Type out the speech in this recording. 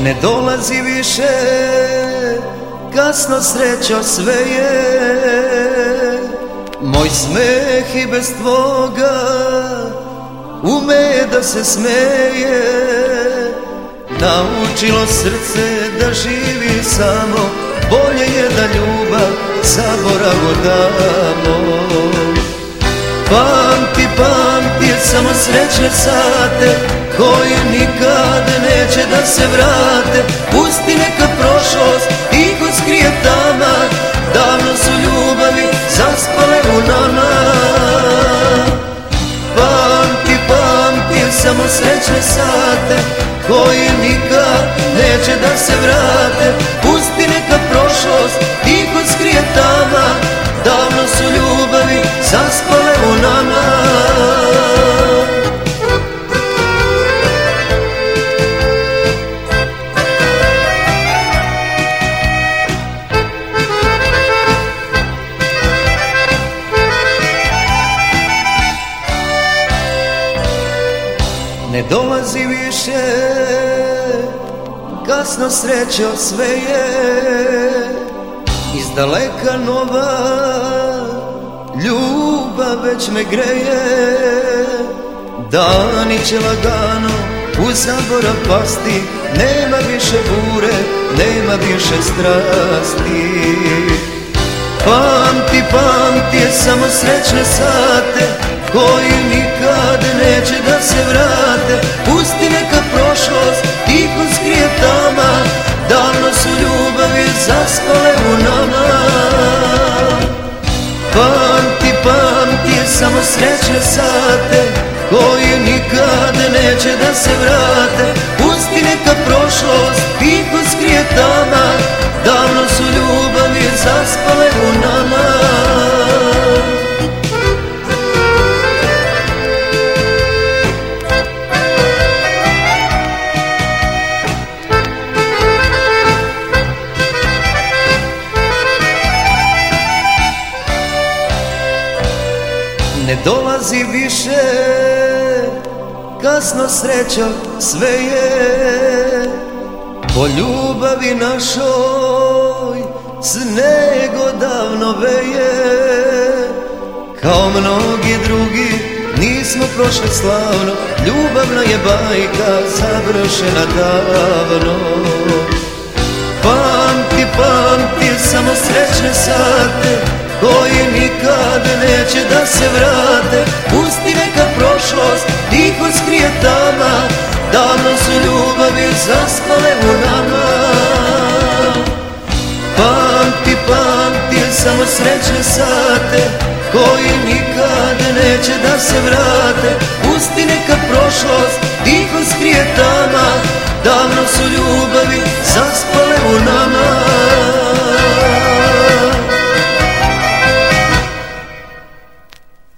Ne dolazi više, kasno srećo sve je. Moj smeh i bez tvoga ume da se smeje. Naučilo srce da živi samo, bolje je da ljubav zaboravu damo. Pamti, pamti samo srećne sate koji nikad neće da se vrate. Pusti neka prošlost tiho skrije tama, davno su ljubavi zaspale u nama. Pamti, pamti samo srećne sate koji nikad neće da se vrate. Pusti neka prošlost tiho skrije tama, davno su ljubavi zaspale u nama. Ne dolazi više, kasno srećo sve je. Iz daleka nova ljubav već me greje. Dani će lagano u zaborav pasti, nema više bure, nema više strasti. Pamti, pamti samo srećne sate koji nikad neće da se vrate. Pusti neka prošlost tiho skrije tama, davno su ljubavi zaspale u nama. Pamti, pamti samo srećne sate koji nikad neće da se vrate. Pusti neka prošlost tiho skrije tama, davno su ljubavi zaspale u nama. Ne dolazi više, kasno srećo sve je. Po ljubavi našoj sneg odavno veje. Kao mnogi drugi nismo prošli slavno, ljubavna je bajka završena davno. Pamti, pamti samo srećne sate koji nikad neće da se vrate. Pusti neka prošlost tiho skrije tama, davno su ljubavi zaspale u nama. Pamti, pamti samo srećne sate koji nikad neće da se vrate. Pusti neka prošlost